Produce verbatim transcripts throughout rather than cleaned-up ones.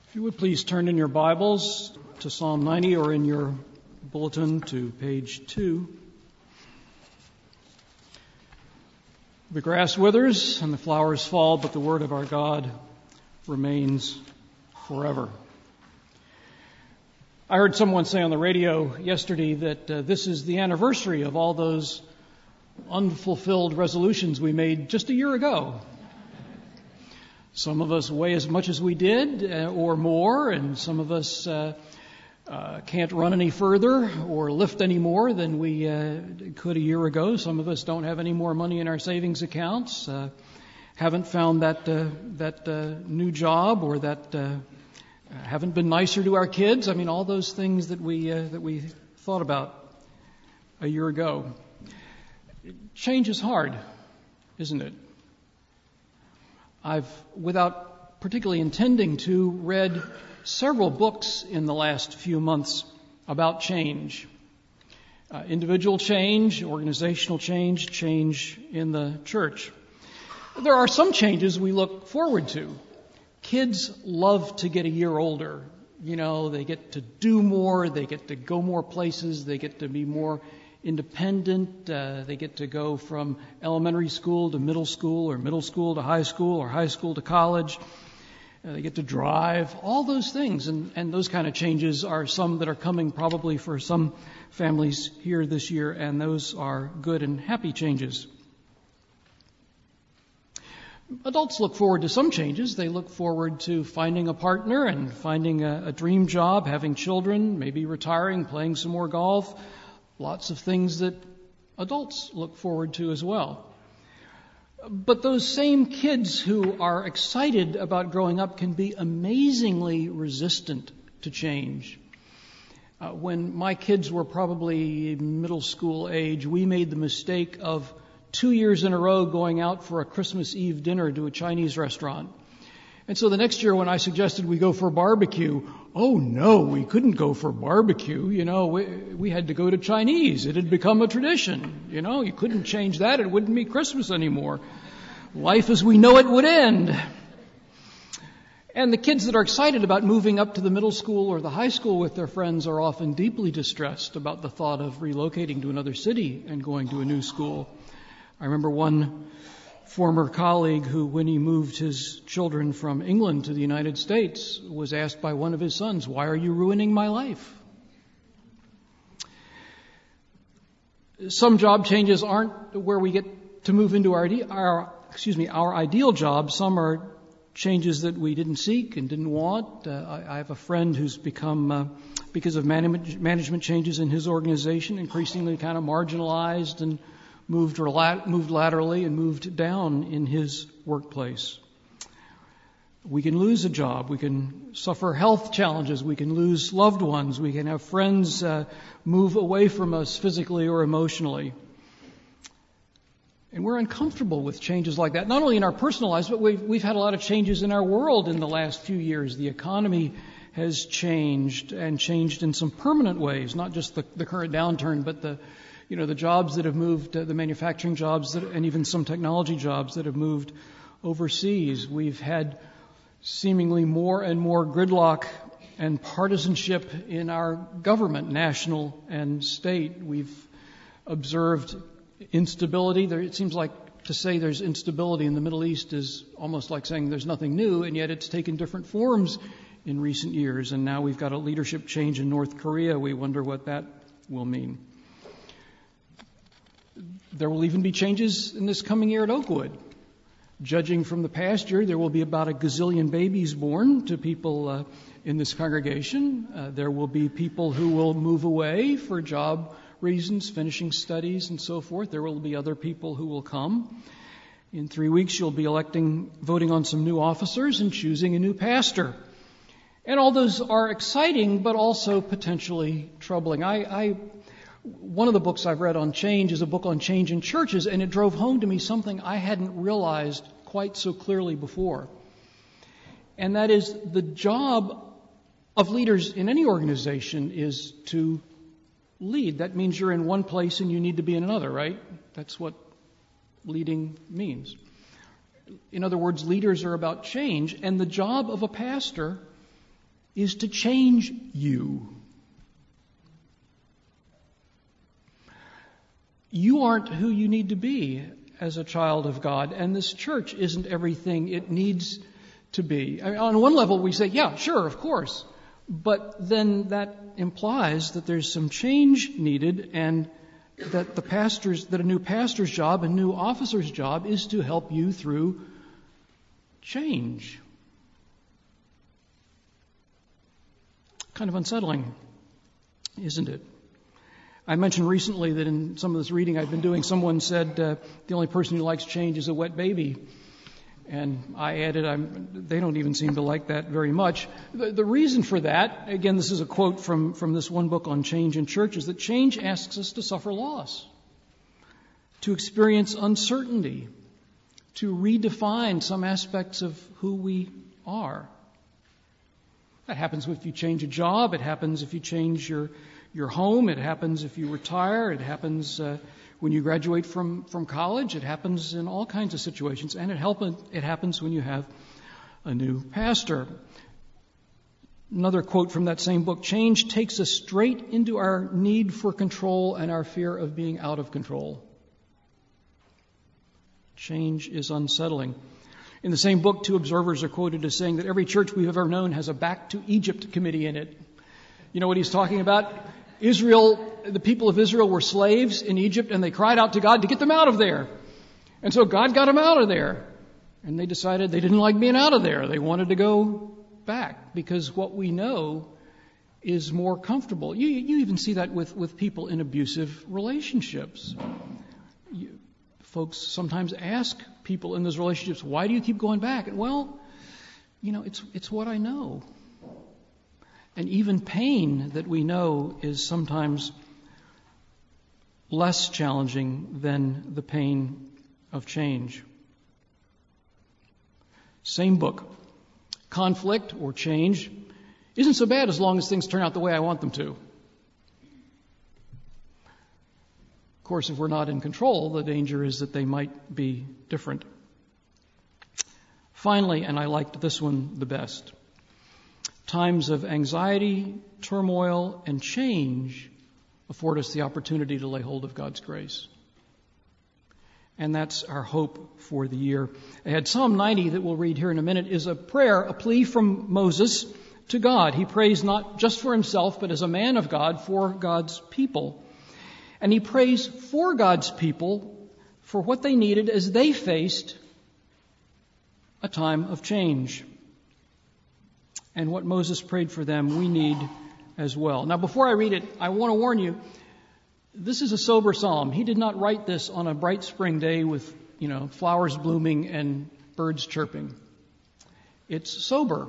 If you would please turn in your Bibles to Psalm ninety or in your bulletin to page two. The grass withers and the flowers fall, but the word of our God remains forever. I heard someone say on the radio yesterday that uh, this is the anniversary of all those unfulfilled resolutions we made just a year ago. Some of us weigh as much as we did uh, or more, and some of us uh, uh, can't run any further or lift any more than we uh, could a year ago. Some of us don't have any more money in our savings accounts, uh, haven't found that uh, that uh, new job, or that uh, haven't been nicer to our kids. I mean, all those things that we uh, that we thought about a year ago. Change is hard, isn't it? I've, without particularly intending to, read several books in the last few months about change. Uh, individual change, organizational change, change in the church. There are some changes we look forward to. Kids love to get a year older. You know, they get to do more, they get to go more places, they get to be more independent. Uh, they get to go from elementary school to middle school, or middle school to high school, or high school to college. Uh, they get to drive, all those things. And, and those kind of changes are some that are coming probably for some families here this year, and those are good and happy changes. Adults look forward to some changes. They look forward to finding a partner and finding a, a dream job, having children, maybe retiring, playing some more golf. Lots of things that adults look forward to as well. But those same kids who are excited about growing up can be amazingly resistant to change. Uh, when my kids were probably middle school age, we made the mistake of two years in a row going out for a Christmas Eve dinner to a Chinese restaurant. And so the next year when I suggested we go for barbecue, oh no, we couldn't go for barbecue. You know, we, we had to go to Chinese. It had become a tradition. You know, you couldn't change that. It wouldn't be Christmas anymore. Life as we know it would end. And the kids that are excited about moving up to the middle school or the high school with their friends are often deeply distressed about the thought of relocating to another city and going to a new school. I remember one former colleague who, when he moved his children from England to the United States, was asked by one of his sons, "Why are you ruining my life?" Some job changes aren't where we get to move into our, our excuse me, our ideal job. Some are changes that we didn't seek and didn't want. Uh, I, I have a friend who's become, uh, because of management, management changes in his organization, increasingly kind of marginalized and moved moved laterally and moved down in his workplace. We can lose a job. We can suffer health challenges. We can lose loved ones. We can have friends uh, move away from us physically or emotionally. And we're uncomfortable with changes like that, not only in our personal lives, but we've, we've had a lot of changes in our world in the last few years. The economy has changed, and changed in some permanent ways, not just the, the current downturn, but the You know, the jobs that have moved, uh, the manufacturing jobs, that, and even some technology jobs that have moved overseas. We've had seemingly more and more gridlock and partisanship in our government, national and state. We've observed instability. There, it seems like to say there's instability in the Middle East is almost like saying there's nothing new, and yet it's taken different forms in recent years. And now we've got a leadership change in North Korea. We wonder what that will mean. There will even be changes in this coming year at Oakwood. Judging from the past year, there will be about a gazillion babies born to people uh, in this congregation. Uh, there will be people who will move away for job reasons, finishing studies and so forth. There will be other people who will come. In three weeks, you'll be electing, voting on some new officers and choosing a new pastor. And all those are exciting, but also potentially troubling. I, I One of the books I've read on change is a book on change in churches, and it drove home to me something I hadn't realized quite so clearly before. And that is, the job of leaders in any organization is to lead. That means you're in one place and you need to be in another, right? That's what leading means. In other words, leaders are about change, and the job of a pastor is to change you. You aren't who you need to be as a child of God, and this church isn't everything it needs to be. I mean, on one level, we say, yeah, sure, of course. But then that implies that there's some change needed, and that the pastor's, that a new pastor's job, a new officer's job, is to help you through change. Kind of unsettling, isn't it? I mentioned recently that in some of this reading I've been doing, someone said uh, the only person who likes change is a wet baby. And I added, I'm, they don't even seem to like that very much. The, the reason for that, again, this is a quote from, from this one book on change in church, is that change asks us to suffer loss, to experience uncertainty, to redefine some aspects of who we are. That happens if you change a job. It happens if you change your your home. It happens if you retire. It happens uh, when you graduate from, from college. It happens in all kinds of situations. And it, help, it happens when you have a new pastor. Another quote from that same book, change takes us straight into our need for control and our fear of being out of control. Change is unsettling. In the same book, two observers are quoted as saying that every church we've ever known has a Back to Egypt committee in it. You know what he's talking about? Israel, the people of Israel were slaves in Egypt, and they cried out to God to get them out of there. And so God got them out of there. And they decided they didn't like being out of there. They wanted to go back because what we know is more comfortable. You, you even see that with, with people in abusive relationships. You, folks sometimes ask people in those relationships, why do you keep going back? And well, you know, it's it's what I know. And even pain that we know is sometimes less challenging than the pain of change. Same book. Conflict or change isn't so bad as long as things turn out the way I want them to. Of course, if we're not in control, the danger is that they might be different. Finally, and I liked this one the best, times of anxiety, turmoil, and change afford us the opportunity to lay hold of God's grace. And that's our hope for the year ahead. Psalm ninety that we'll read here in a minute is a prayer, a plea from Moses to God. He prays not just for himself, but as a man of God, for God's people. And he prays for God's people for what they needed as they faced a time of change. And what Moses prayed for them, we need as well. Now, before I read it, I want to warn you, this is a sober psalm. He did not write this on a bright spring day with, you know, flowers blooming and birds chirping. It's sober.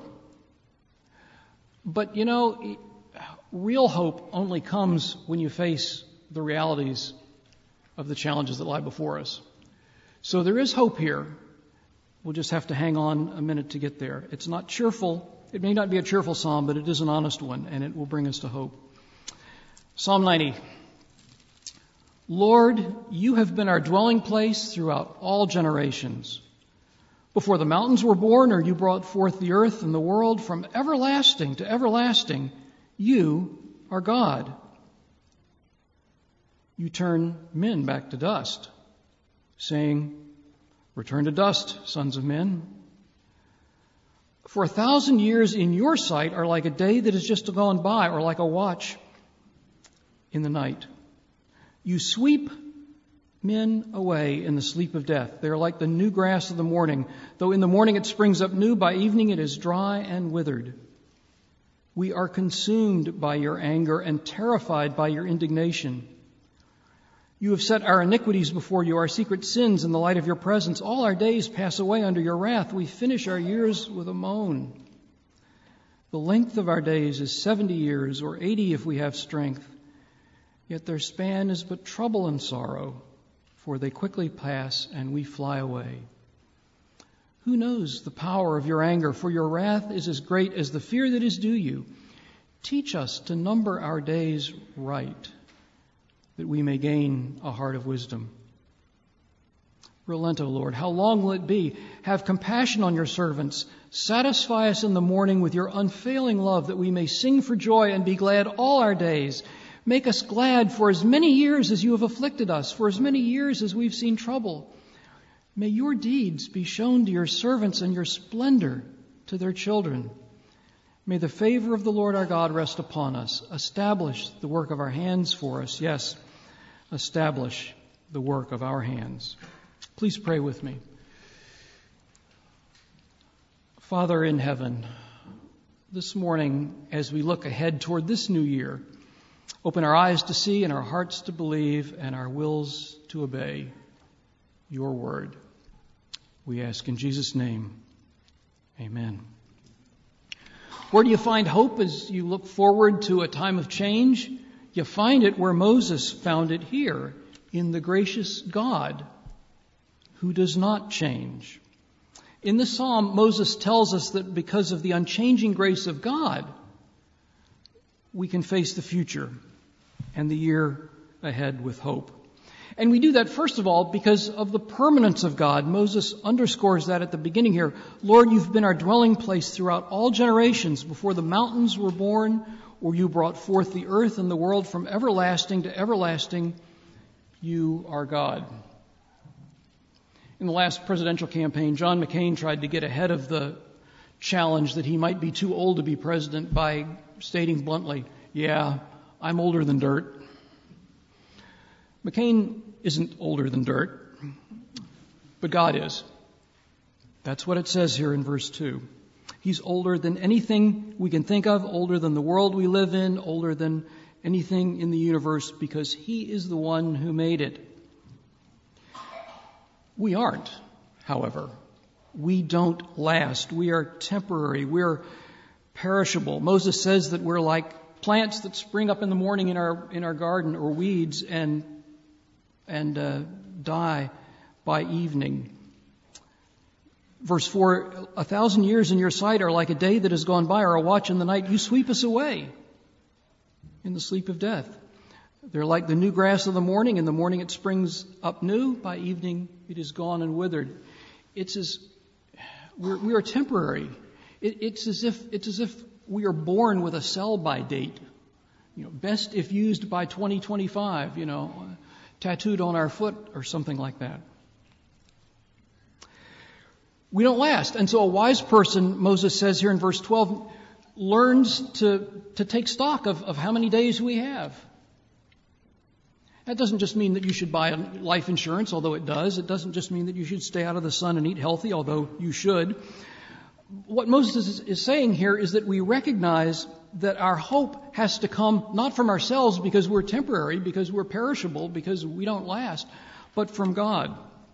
But, you know, real hope only comes when you face the realities of the challenges that lie before us. So there is hope here. We'll just have to hang on a minute to get there. It's not cheerful. It may not be a cheerful psalm, but it is an honest one, and it will bring us to hope. Psalm ninety. Lord, you have been our dwelling place throughout all generations. Before the mountains were born, or you brought forth the earth and the world, from everlasting to everlasting, you are God. You turn men back to dust, saying, return to dust, sons of men. For a thousand years in your sight are like a day that has just gone by, or like a watch in the night. You sweep men away in the sleep of death. They are like the new grass of the morning. Though in the morning it springs up new, by evening it is dry and withered. We are consumed by your anger and terrified by your indignation. You have set our iniquities before you, our secret sins in the light of your presence. All our days pass away under your wrath. We finish our years with a moan. The length of our days is seventy years, or eighty if we have strength. Yet their span is but trouble and sorrow, for they quickly pass and we fly away. Who knows the power of your anger? For your wrath is as great as the fear that is due you. Teach us to number our days right, that we may gain a heart of wisdom. Relent, O Lord. How long will it be? Have compassion on your servants. Satisfy us in the morning with your unfailing love, that we may sing for joy and be glad all our days. Make us glad for as many years as you have afflicted us, for as many years as we've seen trouble. May your deeds be shown to your servants and your splendor to their children. May the favor of the Lord our God rest upon us. Establish the work of our hands for us. Yes, establish the work of our hands. Please pray with me. Father in heaven, this morning as we look ahead toward this new year, open our eyes to see and our hearts to believe and our wills to obey your word. We ask in Jesus' name, amen. Where do you find hope as you look forward to a time of change? You find it where Moses found it here, in the gracious God who does not change. In this psalm, Moses tells us that because of the unchanging grace of God, we can face the future and the year ahead with hope. And we do that, first of all, because of the permanence of God. Moses underscores that at the beginning here. Lord, you've been our dwelling place throughout all generations, before the mountains were born, or you brought forth the earth and the world from everlasting to everlasting. You are God. In the last presidential campaign, John McCain tried to get ahead of the challenge that he might be too old to be president by stating bluntly, yeah, I'm older than dirt. McCain isn't older than dirt, but God is. That's what it says here in verse two. He's older than anything we can think of, older than the world we live in, older than anything in the universe, because He is the one who made it. We aren't, however. We don't last. We are temporary. We're perishable. Moses says that we're like plants that spring up in the morning in our in our garden, or weeds, and and uh, die by evening. Verse four, a thousand years in your sight are like a day that has gone by, or a watch in the night. You sweep us away in the sleep of death. They're like the new grass of the morning. In the morning it springs up new. By evening it is gone and withered. It's as we're, we are temporary. It, it's as if it's as if we are born with a sell-by date. You know, best if used by twenty twenty-five. You know, uh, tattooed on our foot or something like that. We don't last, and so a wise person, Moses says here in verse twelve, learns to to take stock of, of how many days we have. That doesn't just mean that you should buy life insurance, although it does. It doesn't just mean that you should stay out of the sun and eat healthy, although you should. What Moses is, is saying here is that we recognize that our hope has to come not from ourselves because we're temporary, because we're perishable, because we don't last, but from God,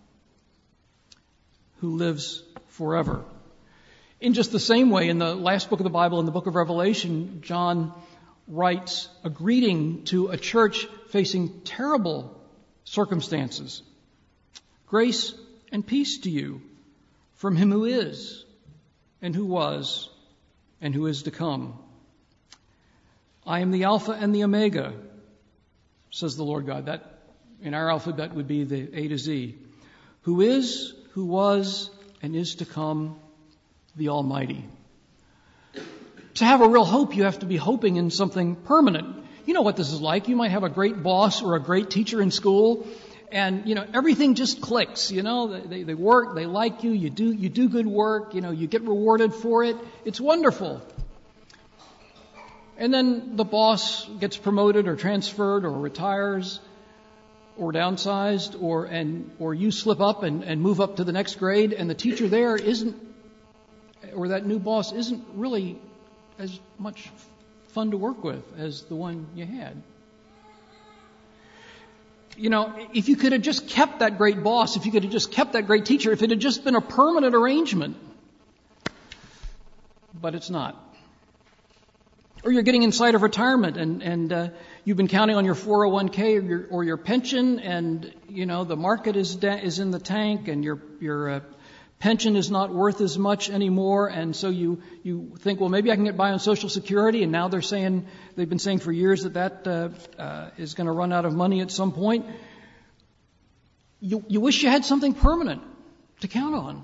who lives forever. In just the same way, in the last book of the Bible, in the book of Revelation, John writes a greeting to a church facing terrible circumstances. Grace and peace to you from Him who is, and who was, and who is to come. I am the Alpha and the Omega, says the Lord God. That, in our alphabet, would be the A to Z. Who is, who was, and is to come, the Almighty. To have a real hope, you have to be hoping in something permanent. You know what this is like. You might have a great boss or a great teacher in school, and, you know, everything just clicks. You know, they, they work, they like you, you do, you do good work, you know, you get rewarded for it. It's wonderful. And then the boss gets promoted or transferred or retires or downsized, or and or you slip up and, and move up to the next grade, and the teacher there isn't, or that new boss isn't really as much fun to work with as the one you had. You know, if you could have just kept that great boss, if you could have just kept that great teacher, if it had just been a permanent arrangement. But it's not. Or you're getting inside of retirement, and, and uh, you've been counting on your four oh one k or your, or your pension, and, you know, the market is da- is in the tank, and your your uh, pension is not worth as much anymore, and so you, you think, well, maybe I can get by on Social Security, and now they're saying, they've been saying for years that that uh, uh, is going to run out of money at some point. You, you wish you had something permanent to count on.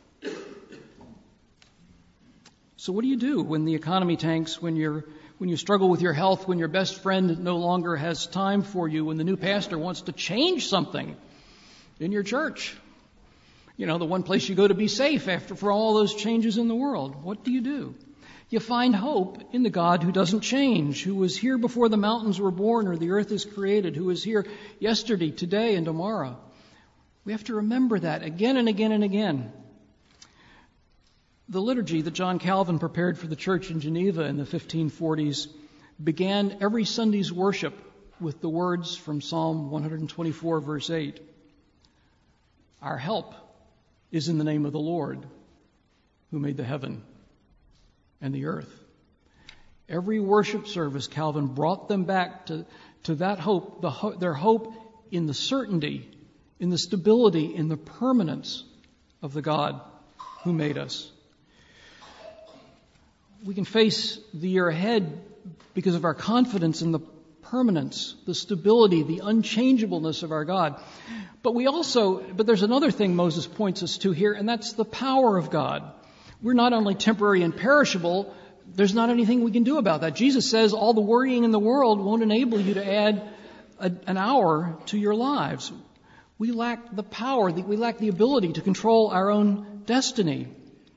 So what do you do when the economy tanks, when you're when you struggle with your health, when your best friend no longer has time for you, when the new pastor wants to change something in your church? You know, the one place you go to be safe after for all those changes in the world. What do you do? You find hope in the God who doesn't change, who was here before the mountains were born or the earth is created, who is here yesterday, today, and tomorrow. We have to remember that again and again and again. The liturgy that John Calvin prepared for the church in Geneva in the fifteen forties began every Sunday's worship with the words from Psalm one twenty-four, verse eight. Our help is in the name of the Lord, who made the heaven and the earth. Every worship service, Calvin brought them back to, to that hope, the ho- their hope in the certainty, in the stability, in the permanence of the God who made us. We can face the year ahead because of our confidence in the permanence, the stability, the unchangeableness of our God. But we also, but there's another thing Moses points us to here, and that's the power of God. We're not only temporary and perishable, there's not anything we can do about that. Jesus says all the worrying in the world won't enable you to add a, an hour to your lives. We lack the power, we lack the ability to control our own destiny.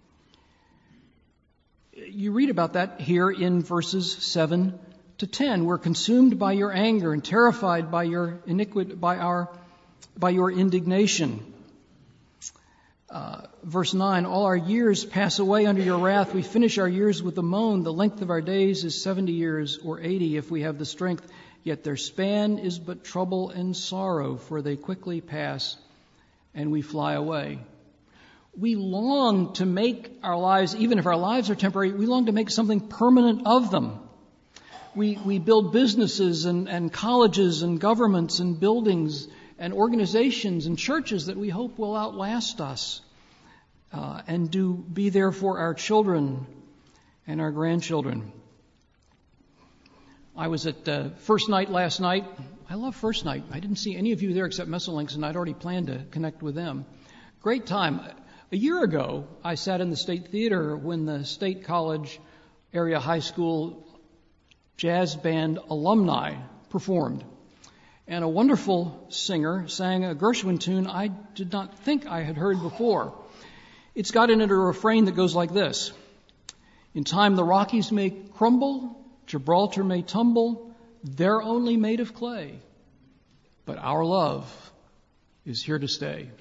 You read about that here in verses seven to ten. We're consumed by your anger and terrified by your iniquity, by our, by your indignation. Uh, verse nine, all our years pass away under your wrath. We finish our years with a moan. The length of our days is seventy years or eighty if we have the strength. Yet their span is but trouble and sorrow, for they quickly pass and we fly away. We long to make our lives, even if our lives are temporary, we long to make something permanent of them. We, we build businesses and, and colleges and governments and buildings and organizations and churches that we hope will outlast us uh, and do be there for our children and our grandchildren. I was at uh, First Night last night. I love First Night. I didn't see any of you there except Messelinks, and I'd already planned to connect with them. Great time. A year ago, I sat in the State Theater when the State College Area High School Jazz Band alumni performed. And a wonderful singer sang a Gershwin tune I did not think I had heard before. It's got in it a refrain that goes like this. In time the Rockies may crumble, Gibraltar may tumble, they're only made of clay. But our love is here to stay.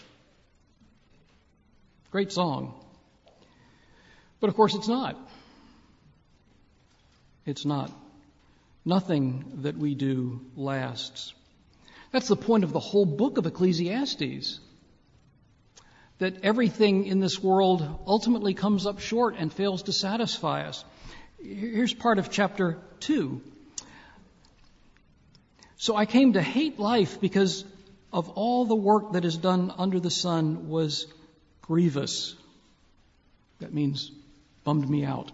Great song. But of course it's not. It's not. Nothing that we do lasts. That's the point of the whole book of Ecclesiastes. That everything in this world ultimately comes up short and fails to satisfy us. Here's part of chapter two. So I came to hate life because of all the work that is done under the sun was grievous. That means bummed me out.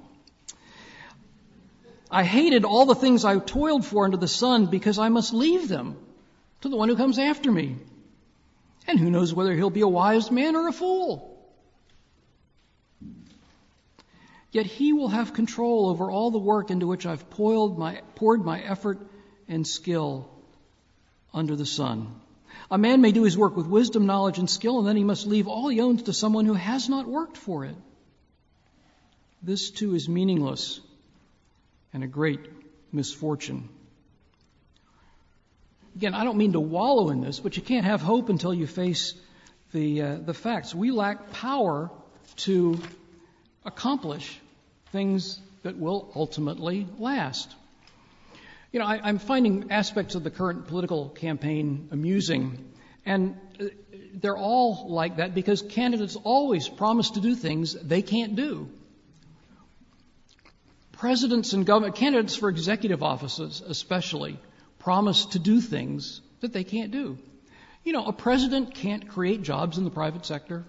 I hated all the things I toiled for under the sun because I must leave them to the one who comes after me. And who knows whether he'll be a wise man or a fool. Yet he will have control over all the work into which I've poured my, poured my effort and skill under the sun. A man may do his work with wisdom, knowledge, and skill, and then he must leave all he owns to someone who has not worked for it. This too is meaningless and a great misfortune. Again, I don't mean to wallow in this, but you can't have hope until you face the uh, the facts. We lack power to accomplish things that will ultimately last. You know, I, I'm finding aspects of the current political campaign amusing, and they're all like that because candidates always promise to do things they can't do. Presidents and government candidates for executive offices especially promise to do things that they can't do. You know, a president can't create jobs in the private sector.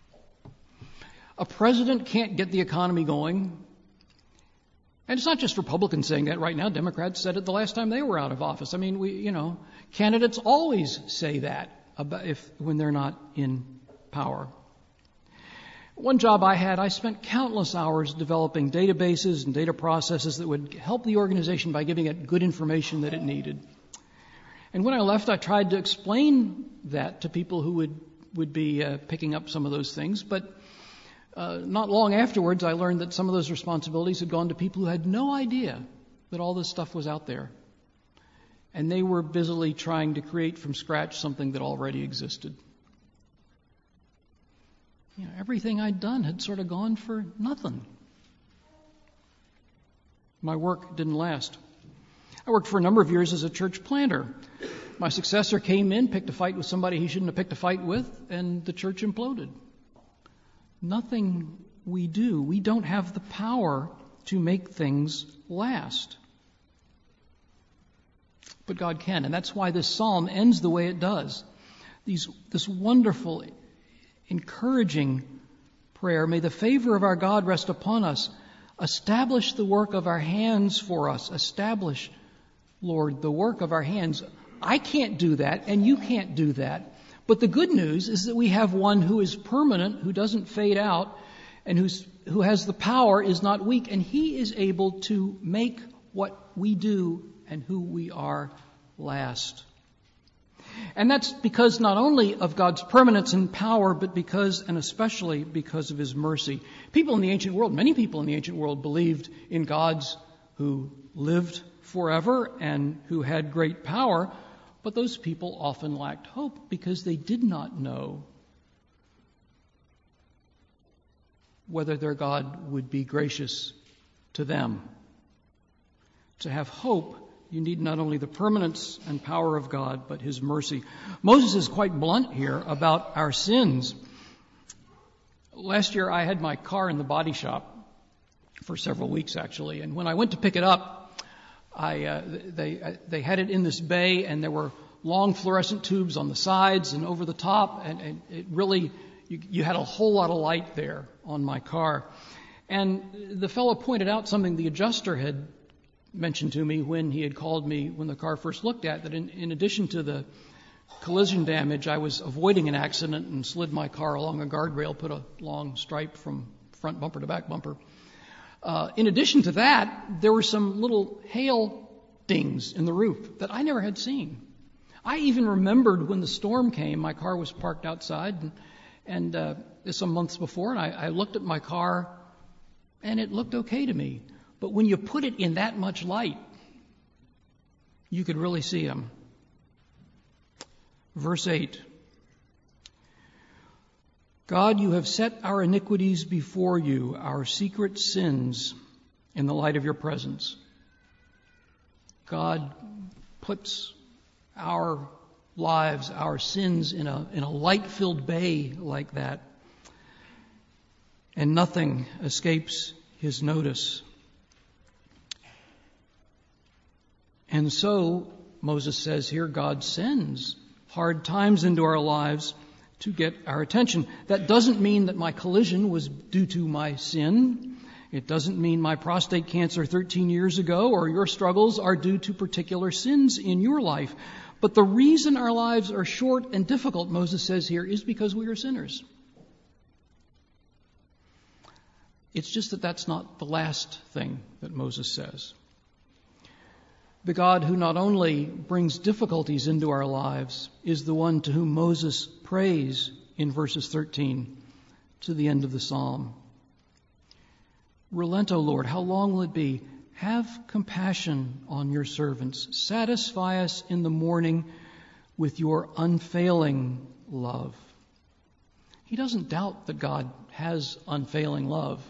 A president can't get the economy going. And it's not just Republicans saying that right now. Democrats said it the last time they were out of office. I mean, we, you know, candidates always say that. about if when they're not in power. One job I had, I spent countless hours developing databases and data processes that would help the organization by giving it good information that it needed. And when I left, I tried to explain that to people who would, would be uh, picking up some of those things. But uh, not long afterwards, I learned that some of those responsibilities had gone to people who had no idea that all this stuff was out there. And they were busily trying to create from scratch something that already existed. You know, everything I'd done had sort of gone for nothing. My work didn't last. I worked for a number of years as a church planter. My successor came in, picked a fight with somebody he shouldn't have picked a fight with, and the church imploded. Nothing we do, we don't have the power to make things last. But God can, and that's why this psalm ends the way it does. These, this wonderful, encouraging prayer, may the favor of our God rest upon us. Establish the work of our hands for us. Establish, Lord, the work of our hands. I can't do that, and you can't do that. But the good news is that we have one who is permanent, who doesn't fade out, and who's, who has the power, is not weak, and he is able to make what we do and who we are last. And that's because not only of God's permanence and power, but because, and especially because of his mercy. People in the ancient world, many people in the ancient world believed in gods who lived forever and who had great power, but those people often lacked hope because they did not know whether their God would be gracious to them. To have hope, you need not only the permanence and power of God, but his mercy. Moses is quite blunt here about our sins. Last year I had my car in the body shop for several weeks actually, and when I went to pick it up, I uh, they they had it in this bay, and there were long fluorescent tubes on the sides and over the top, and, and it really, you, you had a whole lot of light there on my car. And the fellow pointed out something the adjuster had mentioned to me when he had called me when the car first looked at, that in, in addition to the collision damage, I was avoiding an accident and slid my car along a guardrail, put a long stripe from front bumper to back bumper. Uh, in addition to that, there were some little hail dings in the roof that I never had seen. I even remembered when the storm came, my car was parked outside, and, and uh, some months before, and I, I looked at my car, and it looked okay to me. But when you put it in that much light, you could really see them. Verse eight. God, you have set our iniquities before you, our secret sins in the light of your presence. God puts our lives, our sins in a, in a light-filled bay like that, and nothing escapes his notice. And so, Moses says here, God sends hard times into our lives to get our attention. That doesn't mean that my collision was due to my sin. It doesn't mean my prostate cancer thirteen years ago or your struggles are due to particular sins in your life. But the reason our lives are short and difficult, Moses says here, is because we are sinners. It's just that that's not the last thing that Moses says. The God who not only brings difficulties into our lives is the one to whom Moses prays in verses thirteen to the end of the psalm. Relent, O Lord, how long will it be? Have compassion on your servants. Satisfy us in the morning with your unfailing love. He doesn't doubt that God has unfailing love.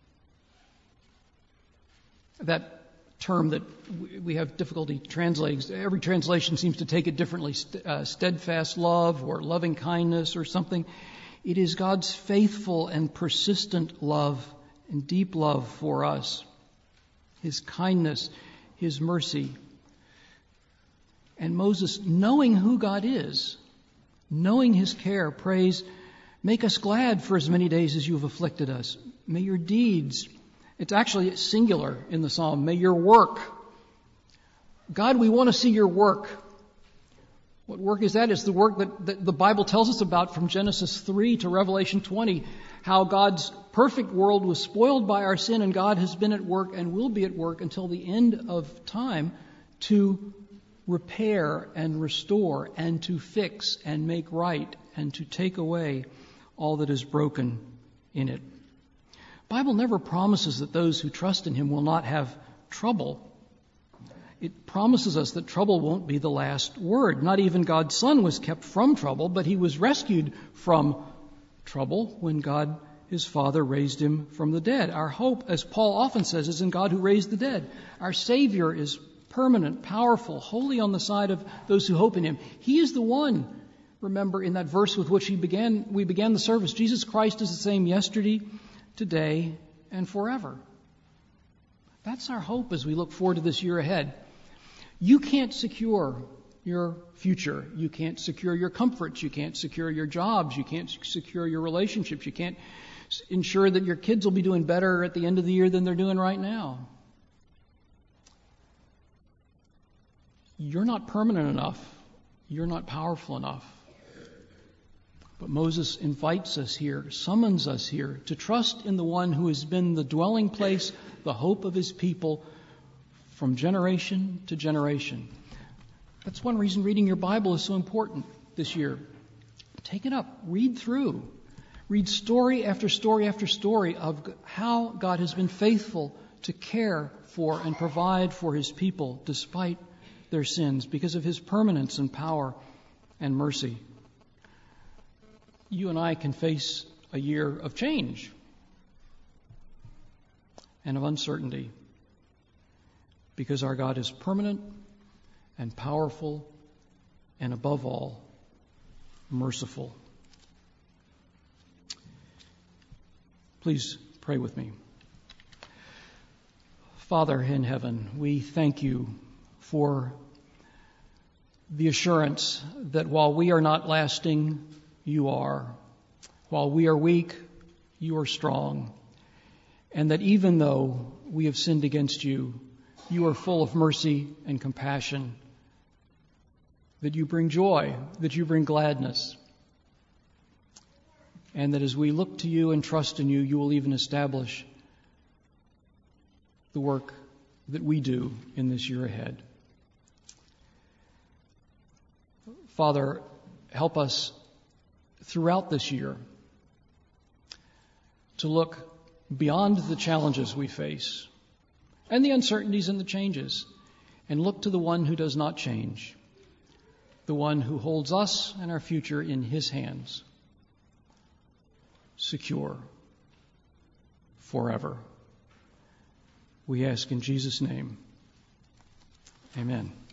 That term that we have difficulty translating. Every translation seems to take it differently. Uh, steadfast love or loving kindness or something. It is God's faithful and persistent love and deep love for us. His kindness, his mercy. And Moses, knowing who God is, knowing his care, prays, make us glad for as many days as you have afflicted us. May your deeds, it's actually singular in the psalm, may your work, God, we want to see your work. What work is that? It's the work that, that the Bible tells us about from Genesis three to Revelation twenty, how God's perfect world was spoiled by our sin, and God has been at work and will be at work until the end of time to repair and restore and to fix and make right and to take away all that is broken in it. The Bible never promises that those who trust in Him will not have trouble. It promises us that trouble won't be the last word. Not even God's Son was kept from trouble, but He was rescued from trouble when God, His Father, raised Him from the dead. Our hope, as Paul often says, is in God who raised the dead. Our Savior is permanent, powerful, wholly on the side of those who hope in Him. He is the one, remember, in that verse with which he began, we began the service, Jesus Christ is the same yesterday, today, and forever. That's our hope as we look forward to this year ahead. You can't secure your future. You can't secure your comforts. You can't secure your jobs. You can't secure your relationships. You can't ensure that your kids will be doing better at the end of the year than they're doing right now. You're not permanent enough. You're not powerful enough. But Moses invites us here, summons us here to trust in the one who has been the dwelling place, the hope of his people from generation to generation. That's one reason reading your Bible is so important this year. Take it up, read through, read story after story after story of how God has been faithful to care for and provide for his people despite their sins because of his permanence and power and mercy. You and I can face a year of change and of uncertainty because our God is permanent and powerful and above all merciful. Please pray with me. Father in heaven, we thank you for the assurance that while we are not lasting, you are. While we are weak, you are strong. And that even though we have sinned against you, you are full of mercy and compassion. That you bring joy, that you bring gladness. And that as we look to you and trust in you, you will even establish the work that we do in this year ahead. Father, help us throughout this year to look beyond the challenges we face and the uncertainties and the changes and look to the one who does not change, the one who holds us and our future in his hands, secure forever. We ask in Jesus' name, amen.